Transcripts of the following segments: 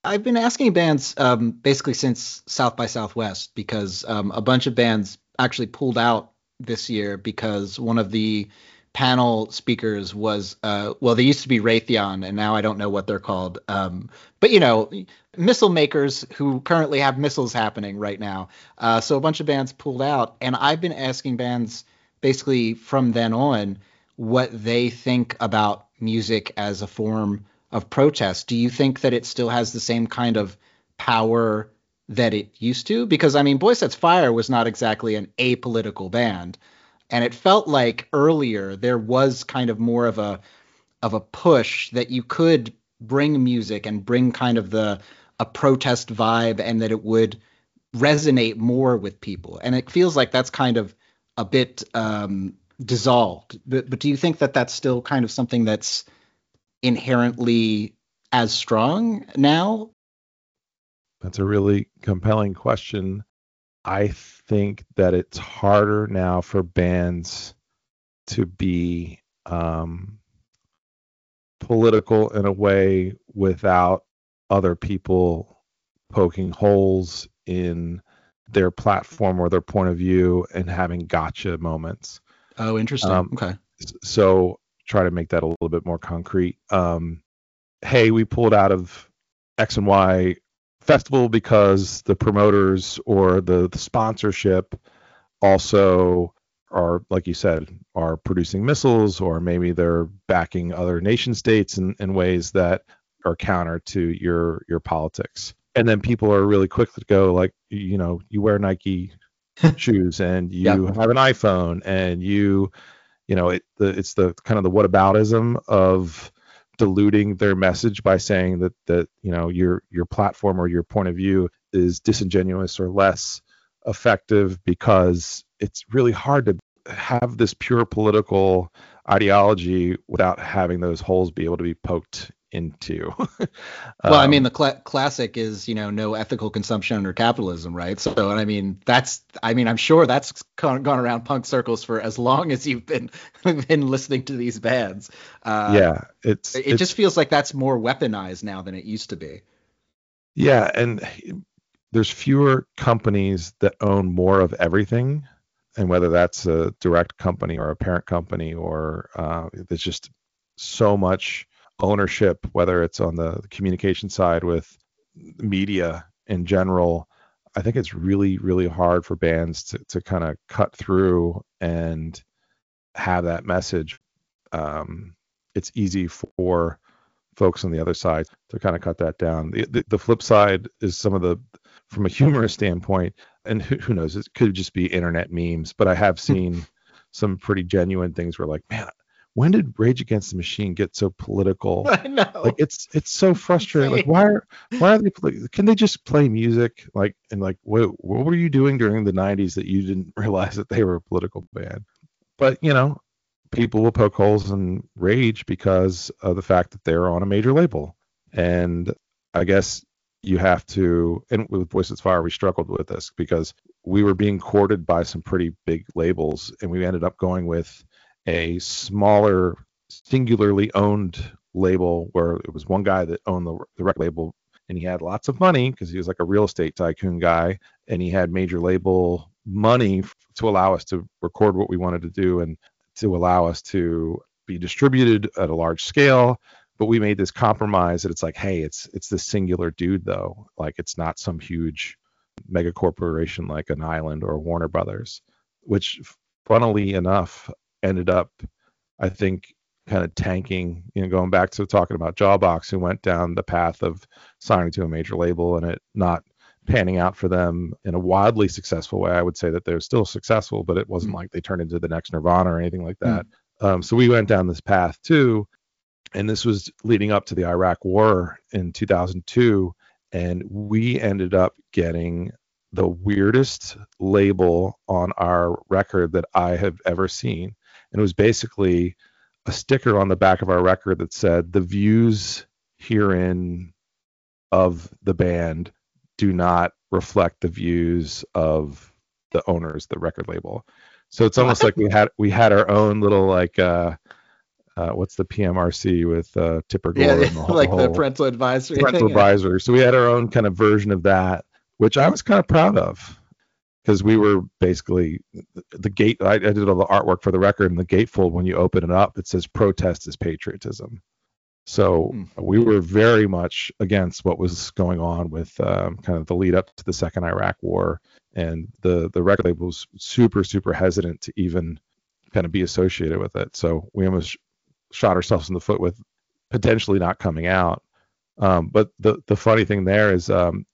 I've been asking bands basically since South by Southwest because a bunch of bands actually pulled out this year because one of the panel speakers was well, they used to be Raytheon and now I don't know what they're called. But missile makers who currently have missiles happening right now. So a bunch of bands pulled out, and I've been asking bands basically from then on what they think about music as a form of protest. Do you think that it still has the same kind of power that it used to? Because I mean, Boy Sets Fire was not exactly an apolitical band, and it felt like earlier there was kind of more of a push that you could bring music and bring kind of the a protest vibe, and that it would resonate more with people. And it feels like that's kind of a bit dissolved. But do you think that that's still kind of something that's inherently as strong now? That's a really compelling question. I think that it's harder now for bands to be political in a way without other people poking holes in their platform or their point of view and having gotcha moments. Oh, interesting. Okay. So try to make that a little bit more concrete. Hey, we pulled out of X and Y festival because the promoters or the sponsorship also are, like you said, are producing missiles, or maybe they're backing other nation states in ways that are counter to your politics. And then people are really quick to go like, you wear Nike shoes and you Yep. have an iPhone and it's the kind of the whataboutism of diluting their message by saying that your platform or your point of view is disingenuous or less effective, because it's really hard to have this pure political ideology without having those holes be able to be poked into. Well, I mean, the classic is, no ethical consumption under capitalism, right? So, I mean, I'm sure that's gone around punk circles for as long as you've been listening to these bands. It just feels like that's more weaponized now than it used to be. Yeah, and there's fewer companies that own more of everything, and whether that's a direct company or a parent company, or there's just so much ownership, whether it's on the communication side with media in general. I think it's really, really hard for bands to kind of cut through and have that message. It's easy for folks on the other side to kind of cut that down. The flip side is from a humorous standpoint, and who knows, it could just be internet memes, but I have seen some pretty genuine things where like, man, when did Rage Against the Machine get so political? I know. Like it's so frustrating. Like why are they can they just play music? Like, and like what were you doing during the 90s that you didn't realize that they were a political band? But people will poke holes in Rage because of the fact that they're on a major label. And I guess you have to, and with Boy Sets Fire, we struggled with this because we were being courted by some pretty big labels, and we ended up going with a smaller, singularly owned label where it was one guy that owned the record label, and he had lots of money because he was like a real estate tycoon guy, and he had major label money to allow us to record what we wanted to do and to allow us to be distributed at a large scale. But we made this compromise that it's like, hey, it's this singular dude though. Like it's not some huge mega corporation like an Island or Warner Brothers, which funnily enough ended up, I think, kind of tanking, going back to talking about Jawbox, who went down the path of signing to a major label and it not panning out for them in a wildly successful way. I would say that they're still successful, but it wasn't like they turned into the next Nirvana or anything like that. So we went down this path too. And this was leading up to the Iraq War in 2002. And we ended up getting the weirdest label on our record that I have ever seen. And it was basically a sticker on the back of our record that said, the views herein of the band do not reflect the views of the owners, the record label. So it's almost like we had our own little like what's the PMRC with Tipper Gore Yeah, and the like the whole parental advisory parental thing. Yeah. advisor. So we had our own kind of version of that, which I was kind of proud of because we were basically the gate. I did all the artwork for the record, and the gatefold, when you open it up, it says "Protest is patriotism." So we were very much against what was going on with kind of the lead up to the second Iraq War, and the record label was super, super hesitant to even kind of be associated with it. So we almost shot ourselves in the foot with potentially not coming out. But the funny thing there is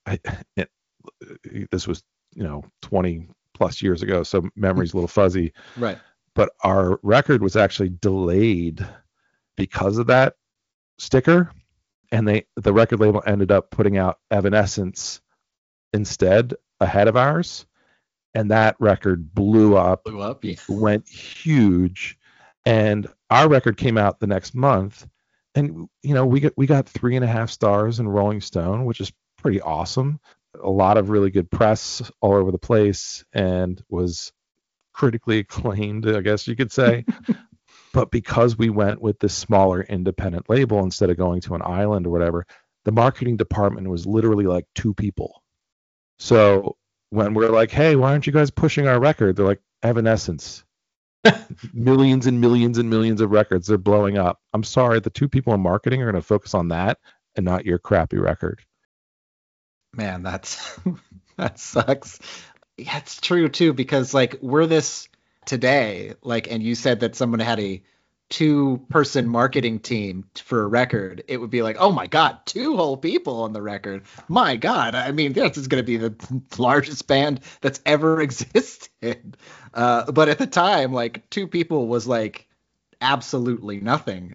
this was 20 plus years ago, so memory's a little fuzzy. Right. But our record was actually delayed because of that sticker, and the record label ended up putting out Evanescence instead ahead of ours, and that record blew up, Yeah. went huge, and our record came out the next month, and we got 3.5 stars in Rolling Stone, which is pretty awesome. A lot of really good press all over the place, and was critically acclaimed, I guess you could say. But because we went with this smaller independent label instead of going to an island or whatever, the marketing department was literally like 2 people. So when we're like, hey, why aren't you guys pushing our record? They're like, Evanescence. Millions and millions and millions of records. They're blowing up. I'm sorry, the 2 people in marketing are going to focus on that and not your crappy record. Man, that sucks. Yeah, it's true too, because like we're this today, like, and you said that someone had a 2-person marketing team for a record, it would be like, oh my God, 2 whole people on the record. My God, I mean, this is going to be the largest band that's ever existed. But at the time, like 2 people was like absolutely nothing.